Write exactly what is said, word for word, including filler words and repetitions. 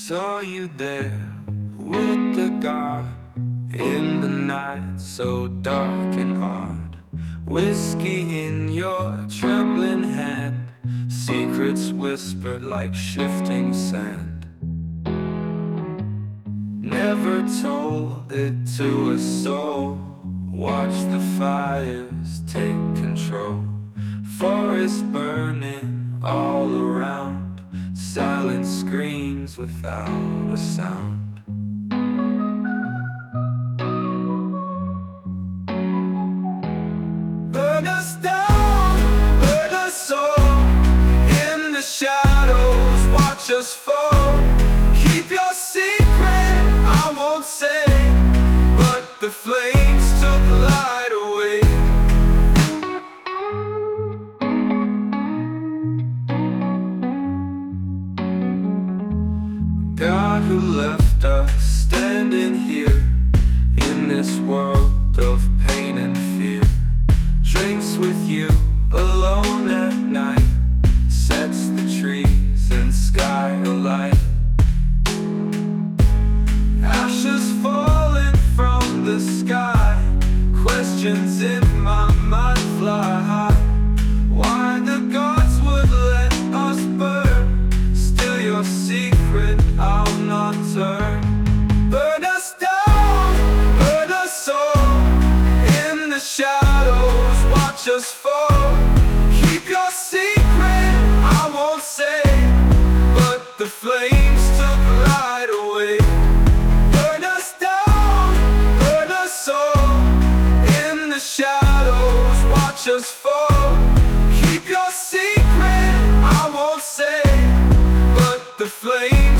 saw you there with the guard in the night so dark and hard. Whiskey in your trembling hand, secrets whispered like shifting sand. Never told it to a soul. Watch the fires take control. Forest burning all around, silent screams without a sound. Burn us down, burn us all. In the shadows, watch us fall. Keep your secret, I won't say, but the flames took light away. God who left us standing here in this world of pain and fear, drinks with you alone at night, sets the trees and sky alight. Ashes falling from the sky, questions in my mind fly high. Why the gods would let us burn, still your secret I'll not turn. Burn us down, burn us all. In the shadows, watch us fall. Keep your secret, I won't say, but the flames took light away. Burn us down, burn us all. In the shadows, watch us fall. Keep your secret, I won't say, but the flames